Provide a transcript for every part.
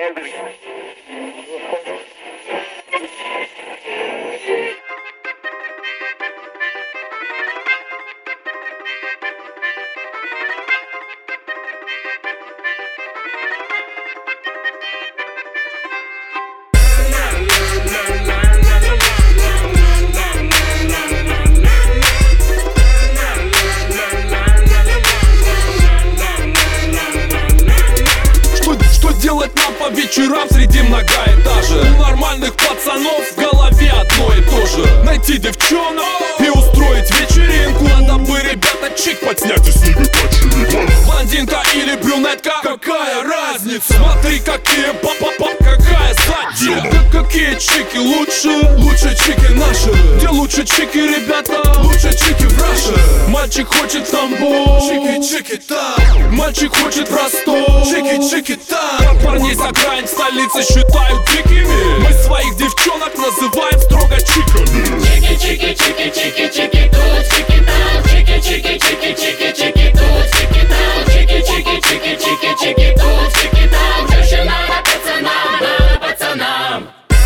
Делать нам по вечерам среди многоэтажек? У нормальных пацанов в голове одно и то же: найти девчонок и устроить вечеринку. Надо бы, ребята, чик подснять и с ними почилить. Блондинка или брюнетка, какая разница? Смотри, какие пап-пап-пап, какая задница. Какие чики лучше? Лучше чики наши. Где лучше чики, ребята? Лучше чики в Раше. Мальчик хочет в Тамбов, чики-чики там. Мальчик хочет в Ростов, чики-чики там. Парней за грань столицы считают дикими. Мы своих девчонок называем строго чиками. Чики-чики-чики-чики-чики тут, чики там. Чики-чики-чики-чики-чики тут, чики там. Чики-чики-чики-чики-чики тут, чики там. Девчонки надо пацанам, надо пацанам.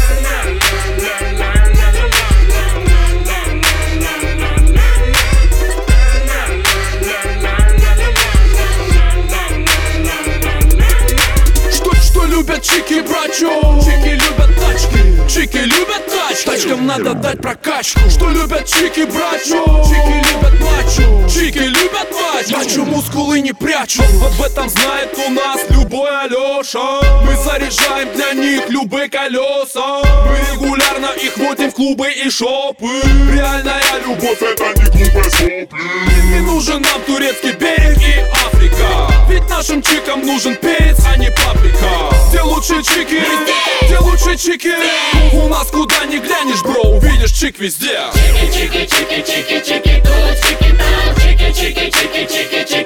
Любят чики, брачо. Чики любят тачки. Чики любят тачки. Тачкам надо дать прокачку. Что любят чики, брачо? Чики любят мачо. Чики любят мачо. Мачо мускулы не прячу. Об этом знает у нас любой Алёша. Мы заряжаем для них любые колеса. Мы регулярно их водим в клубы и шопы. Реальная любовь — это не глупые сопли. Не нужен нам турецкий берег и Африка. Ведь нашим чикам нужен перец, а не паприка. Где лучшие чики? Где лучшие чики? У нас куда ни глянешь, бро, увидишь чик везде. Чики-чики-чики-чики-чики тут, чики там. Чики-чики-чики-чики-чики